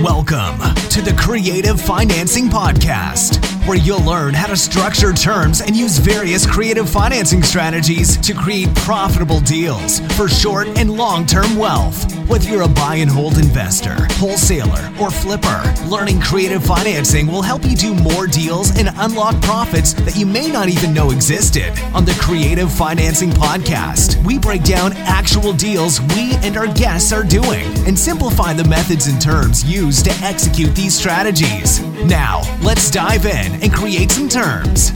Welcome to the Creative Financing Podcast, where you'll learn how to structure terms and use various creative financing strategies to create profitable deals for short and long-term wealth. Whether you're a buy and hold investor, wholesaler, or flipper, learning creative financing will help you do more deals and unlock profits that you may not even know existed. On the Creative Financing Podcast, we break down actual deals we and our guests are doing and simplify the methods and terms used to execute these strategies. Now, let's dive in and create some terms.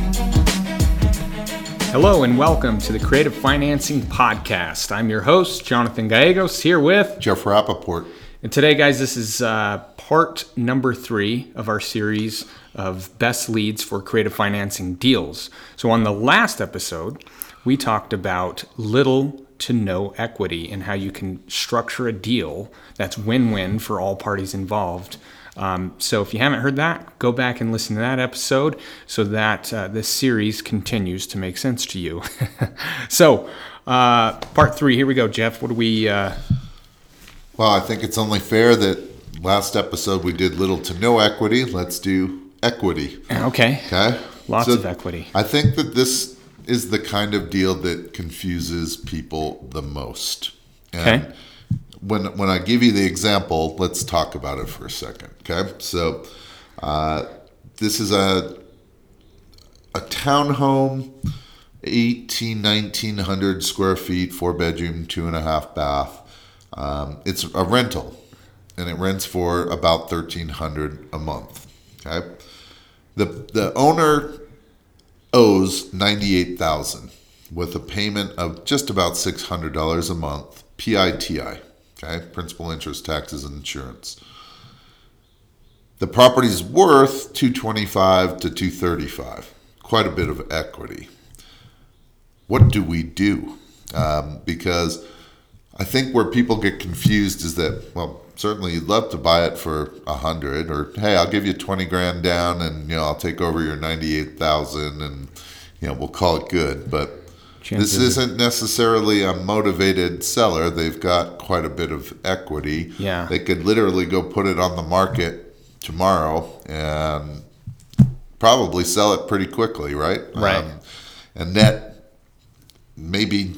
Hello and welcome to the Creative Financing Podcast. I'm your host, Jonathan Gallegos, here with Jeff Rappaport. And today, guys, this is part number 3 of our series of best leads for creative financing deals. So on the last episode, we talked about little to no equity and how you can structure a deal that's win-win for all parties involved. So if you haven't heard that, go back and listen to that episode so that this series continues to make sense to you. So part 3, here we go, Jeff. What do we... Well, I think it's only fair that last episode we did little to no equity. Let's do equity. Okay. Lots of equity. I think that this is the kind of deal that confuses people the most. And okay. When I give you the example, let's talk about it for a second. Okay. So this is a townhome, 1900 square feet, 4-bedroom, 2.5 bath. It's a rental, and it rents for about $1,300 a month. Okay. The owner owes $98,000 with a payment of just about $600 a month, PITI, okay, principal, interest, taxes, and insurance. The property's worth $225,000 to $235,000, quite a bit of equity. What do we do? Because I think where people get confused is that, well, certainly you'd love to buy it for $100,000, or hey, I'll give you $20,000 down, and I'll take over your $98,000, and we'll call it good. But this isn't necessarily a motivated seller. They've got quite a bit of equity. Yeah, they could literally go put it on the market tomorrow and probably sell it pretty quickly, right? Right. And net maybe.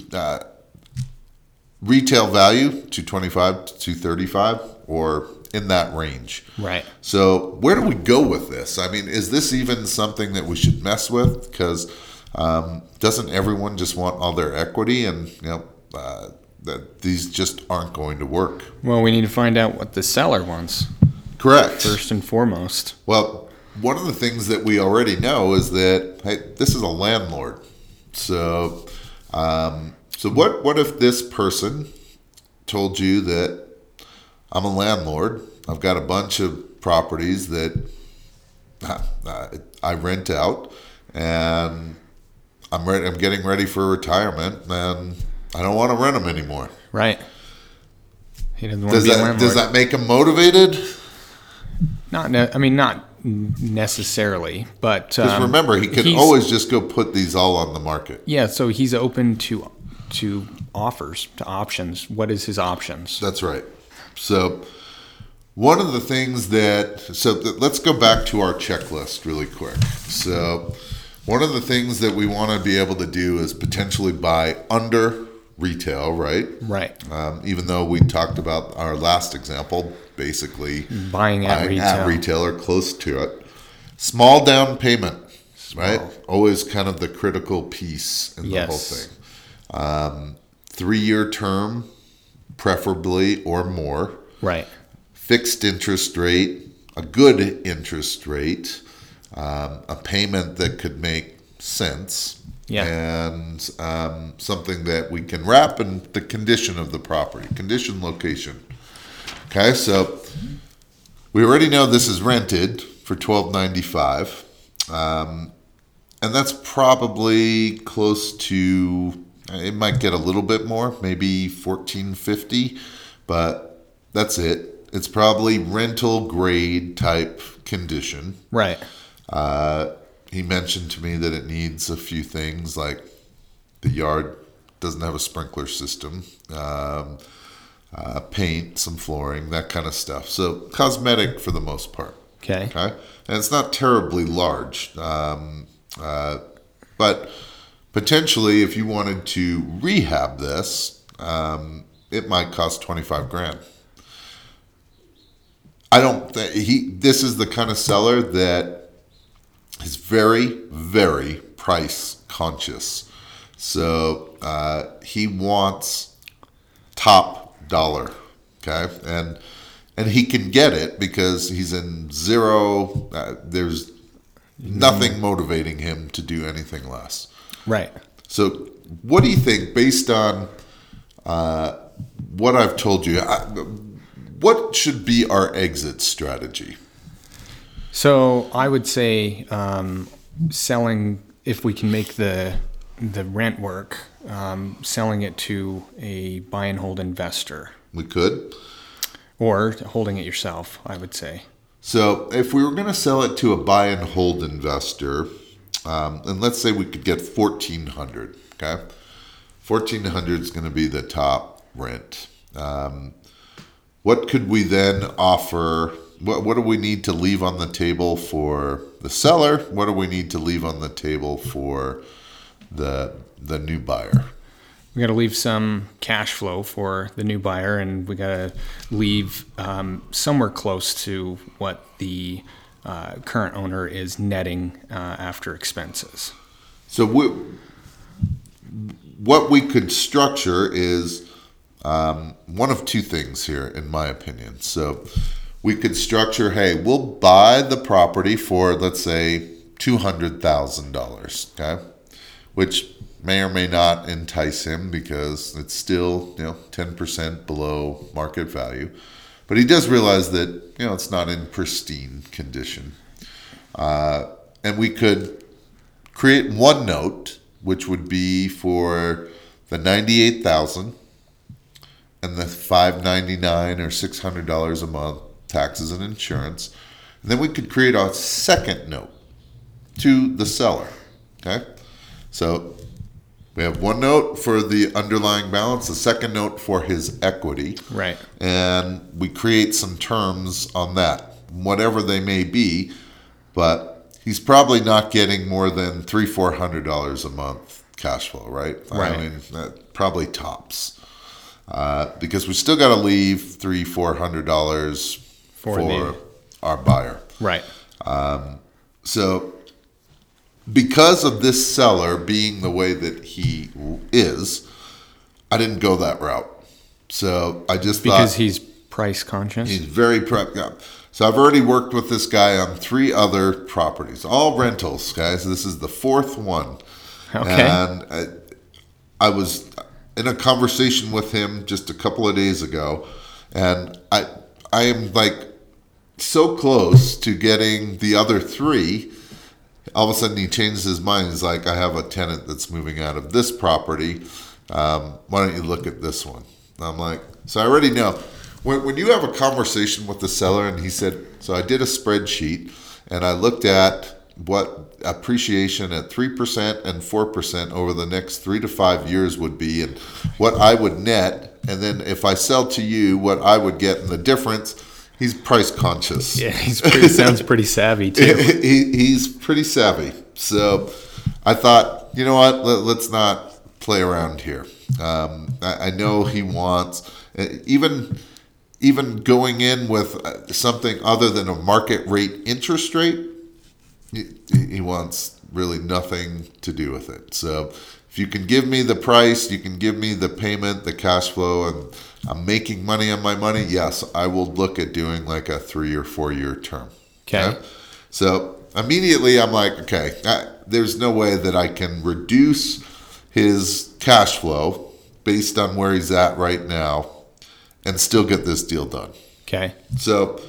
Retail value, $225,000 to $235,000, or in that range. Right. So where do we go with this? I mean, is this even something that we should mess with? Because doesn't everyone just want all their equity, and that these just aren't going to work? Well, we need to find out what the seller wants. Correct. First and foremost. Well, one of the things that we already know is that, hey, this is a landlord. So what if this person told you that I'm a landlord, I've got a bunch of properties that I rent out, and I'm getting ready for retirement, and I don't want to rent them anymore. Right. He doesn't want to be a landlord. Does that make him motivated? Not necessarily, but because remember, he could always just go put these all on the market. Yeah, so he's open to offers, to options. What is his options? That's right. So one of the things let's go back to our checklist really quick. So one of the things that we want to be able to do is potentially buy under retail, right? Right. Even though we talked about our last example, basically buying at retail or close to it. Small down payment, right? Always kind of the critical piece in the whole thing. 3-year term, preferably, or more. Right. Fixed interest rate, a good interest rate, a payment that could make sense, and something that we can wrap in the condition of the property, condition, location. Okay, so we already know this is rented for $1,295, and that's probably close to. It might get a little bit more, maybe $1,450, but that's it. It's probably rental grade type condition. Right. He mentioned to me that it needs a few things, like the yard doesn't have a sprinkler system. paint, some flooring, that kind of stuff. So cosmetic for the most part. Okay. And it's not terribly large, but potentially if you wanted to rehab this, it might cost $25,000. I don't think this is the kind of seller that is very, very price conscious. So he wants top dollar, okay, and he can get it because he's in zero. There's nothing motivating him to do anything less. Right. So, what do you think, based on what I've told you? What should be our exit strategy? So I would say selling, if we can make the rent work, selling it to a buy and hold investor. We could. Or holding it yourself, I would say. So if we were going to sell it to a buy and hold investor, and let's say we could get $1,400, okay? $1,400 is going to be the top rent. What could we then offer? What do we need to leave on the table for the seller? What do we need to leave on the table for the new buyer? We got to leave some cash flow for the new buyer, and we got to leave somewhere close to what the current owner is netting after expenses. So what we could structure is one of two things here, in my opinion. So we could structure, hey, we'll buy the property for, let's say, $200,000, okay? Which may or may not entice him because it's still, 10% below market value. But he does realize that, it's not in pristine condition. And we could create one note, which would be for the $98,000 and the $599 or $600 a month, taxes and insurance. And then we could create a second note to the seller, okay? So we have one note for the underlying balance, a second note for his equity. Right. And we create some terms on that, whatever they may be, but he's probably not getting more than $300-$400 a month cash flow, right? Right. I mean, that probably tops. Because we still got to leave $300-$400 for our buyer. Right. So because of this seller being the way that he is, I didn't go that route. So I just because he's price conscious. He's very yeah. So I've already worked with this guy on 3 other properties, all rentals, guys. This is the 4th one. Okay. And I was in a conversation with him just a couple of days ago, and I am like so close to getting the other 3. All of a sudden he changes his mind. He's like, I have a tenant that's moving out of this property. Why don't you look at this one? And I'm like, so I already know. When you have a conversation with the seller and he said, so I did a spreadsheet and I looked at what appreciation at 3% and 4% over the next 3 to 5 years would be and what I would net. And then if I sell to you, what I would get in the difference. He's price conscious. Yeah, sounds pretty savvy too. He's pretty savvy. So I thought, you know what? Let's not play around here. I know he wants even going in with something other than a market rate interest rate. He wants really nothing to do with it. So if you can give me the price, you can give me the payment, the cash flow, and I'm making money on my money, yes, I will look at doing like a 3 or 4 year term. Okay. So immediately I'm like, okay, there's no way that I can reduce his cash flow based on where he's at right now and still get this deal done. Okay. So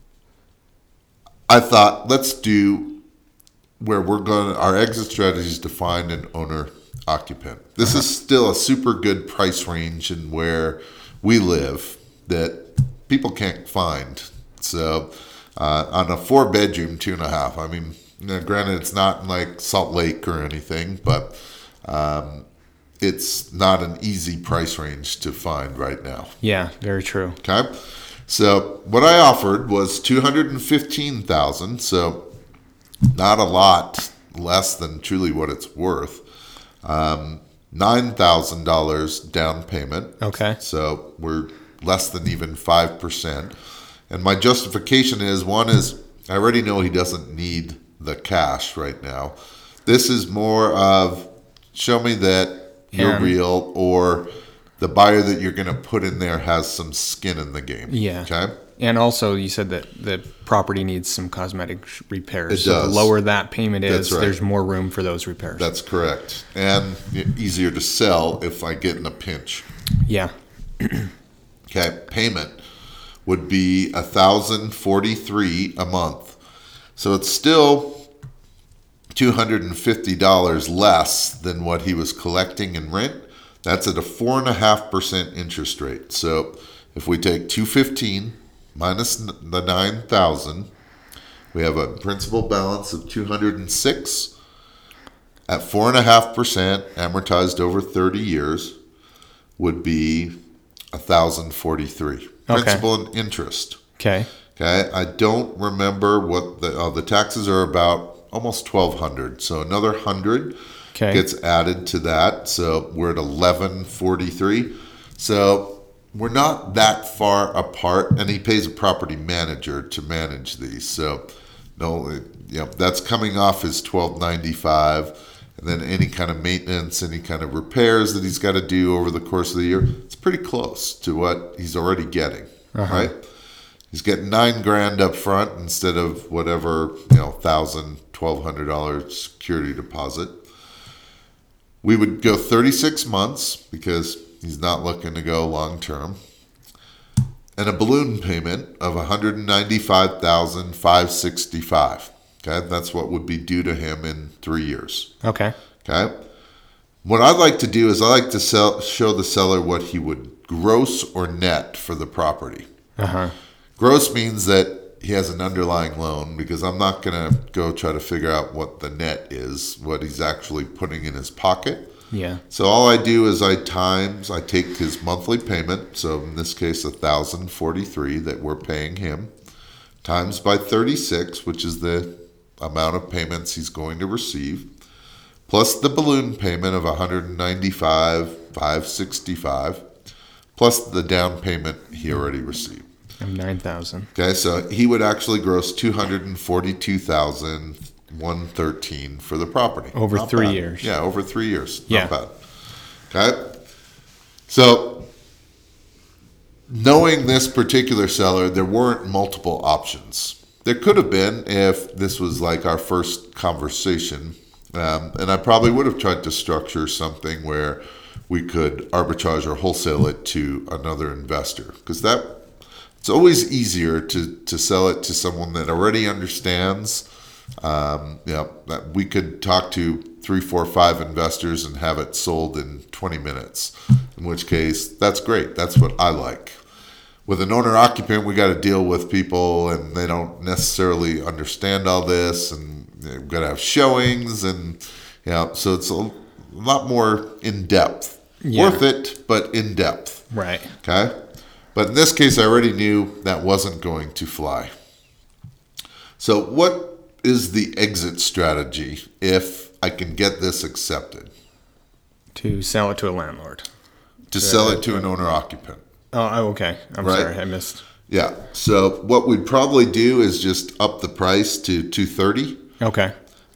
I thought, let's do where our exit strategy is to find an owner occupant. This is still a super good price range in where we live that people can't find. So on a 4-bedroom, 2.5. I mean, granted, it's not in like Salt Lake or anything, but it's not an easy price range to find right now. Yeah, very true. Okay. So what I offered was $215,000. So not a lot less than truly what it's worth. $9,000 down payment. Okay. So we're less than even 5%. And my justification is, one is I already know he doesn't need the cash right now. This is more of show me that you're real, or the buyer that you're going to put in there has some skin in the game. Yeah. Okay. And also, you said that the property needs some cosmetic repairs. It so does. The lower that payment is, That's right. there's more room for those repairs. That's correct. And easier to sell if I get in a pinch. Yeah. Okay. Payment would be $1,043 a month. So it's still $250 less than what he was collecting in rent. That's at a 4.5% interest rate. So if we take $215 minus the $9,000, we have a principal balance of $206 at 4.5% amortized over 30 years would be $1,043. Principal and interest. Okay. Okay. I don't remember what the taxes are about. Almost $1,200. So another $100 gets added to that. So we're at $1,143. So we're not that far apart, and he pays a property manager to manage these. So that's coming off his $1,295, and then any kind of maintenance, any kind of repairs that he's got to do over the course of the year. It's pretty close to what he's already getting, right? He's getting $9,000 up front instead of whatever, $1,000, $1,200 security deposit. We would go 36 months because he's not looking to go long term. And a balloon payment of $195,565. Okay, that's what would be due to him in 3 years. Okay. Okay. What I'd like to do is I like to show the seller what he would gross or net for the property. Gross means that he has an underlying loan, because I'm not going to go try to figure out what the net is, what he's actually putting in his pocket. Yeah. So all I do is I take his monthly payment, so in this case $1,043 that we're paying him, times by 36, which is the amount of payments he's going to receive, plus the balloon payment of $195,565, plus the down payment he already received. $9,000. Okay, so he would actually gross $242,113 for the property. Over Not 3 bad. years. Yeah, over 3 years. Yeah. Not bad. Okay, so knowing this particular seller, there weren't multiple options. There could have been if this was like our first conversation, and I probably would have tried to structure something where we could arbitrage or wholesale it to another investor, because it's always easier to sell it to someone that already understands. That we could talk to 3, 4, 5 investors and have it sold in 20 minutes, in which case that's great. That's what I like. With an owner-occupant, we got to deal with people, and they don't necessarily understand all this, and we've got to have showings, and so it's a lot more in-depth. Yeah. Worth it, but in-depth. Right. Okay? But in this case, I already knew that wasn't going to fly. So what is the exit strategy if I can get this accepted? To sell it to a landlord. To sell it to an owner-occupant. Oh, okay. I'm Right. sorry. I missed. Yeah. So what we'd probably do is just up the price to $230 Okay.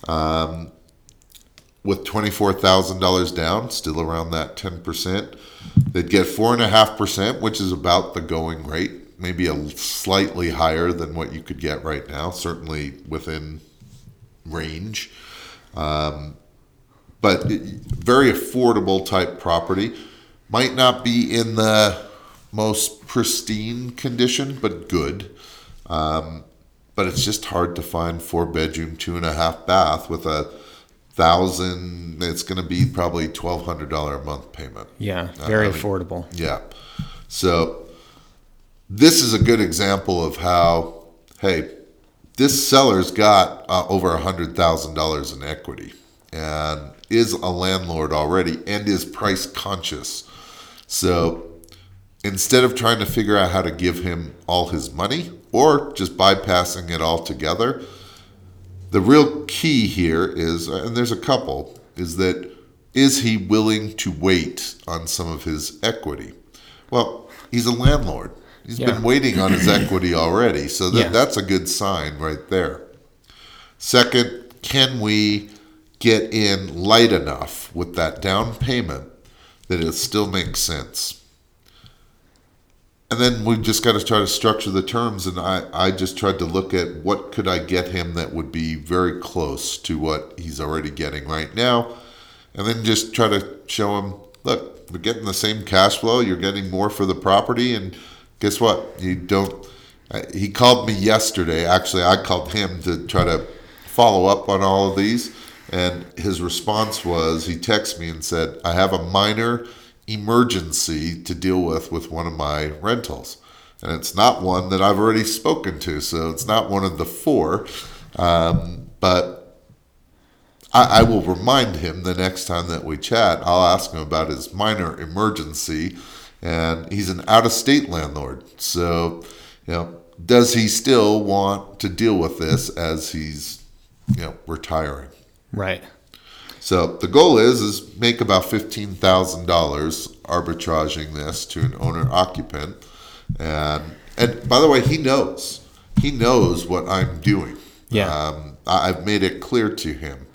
with $24,000 down, still around that 10%. They'd get 4.5%, which is about the going rate, maybe slightly higher than what you could get right now, certainly within range. But very affordable type property. Might not be in the most pristine condition, but good. But it's just hard to find 4-bedroom, 2.5 bath with $1,000. It's going to be probably $1,200 a month payment. Yeah, very affordable. Yeah. So this is a good example of how, hey, this seller's got over $100,000 in equity. and is a landlord already and is price conscious. So instead of trying to figure out how to give him all his money or just bypassing it altogether, the real key here is, and there's a couple, is that is he willing to wait on some of his equity? Well, he's a landlord. He's been waiting on his equity already, so that's a good sign right there. Second, can we get in light enough with that down payment that it still makes sense? And then we've just got to try to structure the terms, and I just tried to look at what could I get him that would be very close to what he's already getting right now, and then just try to show him, look, we're getting the same cash flow, you're getting more for the property, and guess what? You don't. He called me yesterday. Actually, I called him to try to follow up on all of these, and his response was, he texted me and said, I have a minor emergency to deal with one of my rentals, and it's not one that I've already spoken to, so it's not one of the four, but I will remind him the next time that we chat. I'll ask him about his minor emergency, and he's an out-of-state landlord, so does he still want to deal with this as he's retiring? Right. So the goal is make about $15,000 arbitraging this to an owner-occupant. And by the way, he knows what I'm doing. Yeah. I've made it clear to him.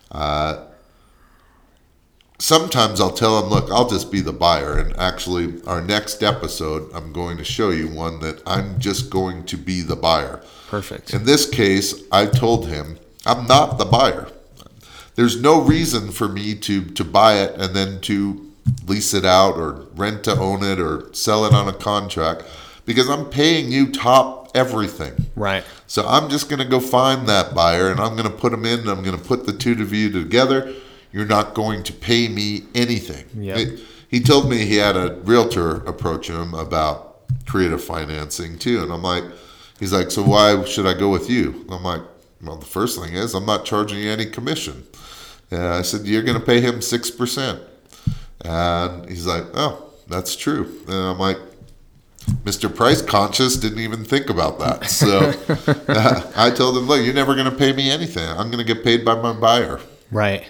Sometimes I'll tell him, look, I'll just be the buyer. And actually, our next episode, I'm going to show you one that I'm just going to be the buyer. Perfect. In this case, I told him, I'm not the buyer. There's no reason for me to buy it and then to lease it out or rent to own it or sell it on a contract, because I'm paying you top everything. Right. So I'm just going to go find that buyer, and I'm going to put them in, and I'm going to put the two of you together. You're not going to pay me anything. Yep. He told me he had a realtor approach him about creative financing too. And he's like, so why should I go with you? I'm like, well, the first thing is I'm not charging you any commission. And I said, you're going to pay him 6%. And he's like, oh, that's true. And I'm like, Mr. Price Conscious didn't even think about that. So I told him, look, you're never going to pay me anything. I'm going to get paid by my buyer. Right.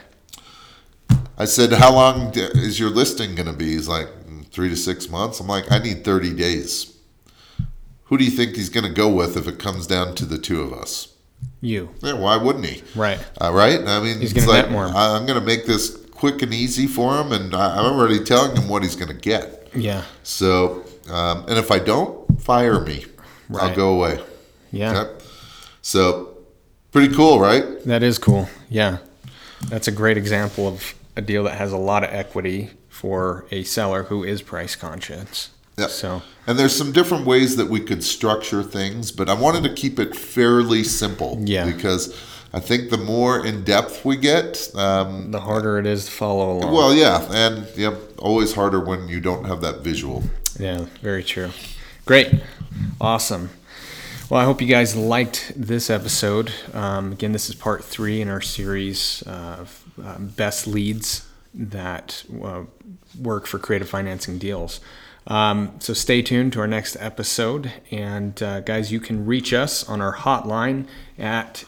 I said, how long is your listing going to be? He's like, 3 to 6 months. I'm like, I need 30 days. Who do you think he's going to go with if it comes down to the two of us? You. Yeah, why wouldn't he? Right. Right? I mean, he's going to net more. I'm going to make this quick and easy for him, and I'm already telling him what he's going to get. Yeah. So, and if I don't, fire me. Right. I'll go away. Yeah. Okay? So, pretty cool, right? That is cool. Yeah. That's a great example of a deal that has a lot of equity for a seller who is price conscious. Yeah. So, and there's some different ways that we could structure things, but I wanted to keep it fairly simple. Yeah. Because I think the more in depth we get, the harder it is to follow along. Well, yeah, and always harder when you don't have that visual. Yeah, very true. Great. Awesome. Well, I hope you guys liked this episode. Again, this is part 3 in our series of best leads that work for creative financing deals. So stay tuned to our next episode. And guys, you can reach us on our hotline at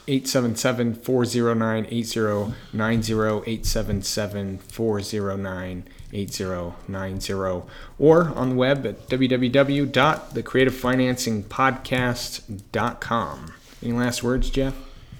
877-409-8090, 877-409-8090, or on the web at www.thecreativefinancingpodcast.com. Any last words, Jeff?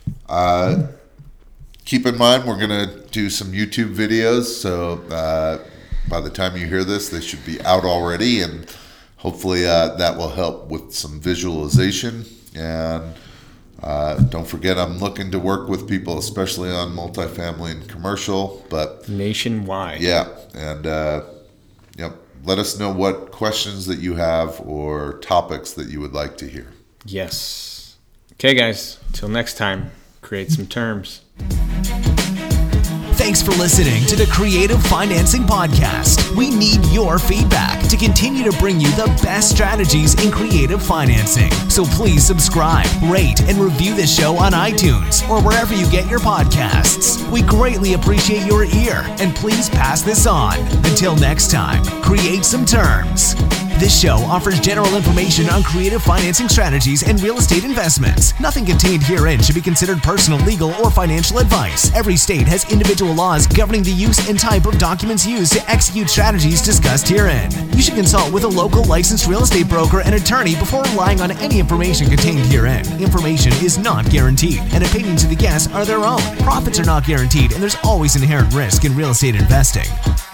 Keep in mind, we're going to do some YouTube videos, so by the time you hear this, they should be out already, and hopefully that will help with some visualization. And don't forget, I'm looking to work with people, especially on multifamily and commercial, but nationwide. Yeah, and let us know what questions that you have or topics that you would like to hear. Yes. Okay, guys. Till next time, create some terms. Thanks for listening to the Creative Financing Podcast. We need your feedback to continue to bring you the best strategies in creative financing. So please subscribe, rate, and review the show on iTunes or wherever you get your podcasts. We greatly appreciate your ear, and please pass this on. Until next time, create some terms. This show offers general information on creative financing strategies and real estate investments. Nothing contained herein should be considered personal, legal, or financial advice. Every state has individual laws governing the use and type of documents used to execute strategies discussed herein. You should consult with a local licensed real estate broker and attorney before relying on any information contained herein. Information is not guaranteed, and opinions of the guests are their own. Profits are not guaranteed, and there's always inherent risk in real estate investing.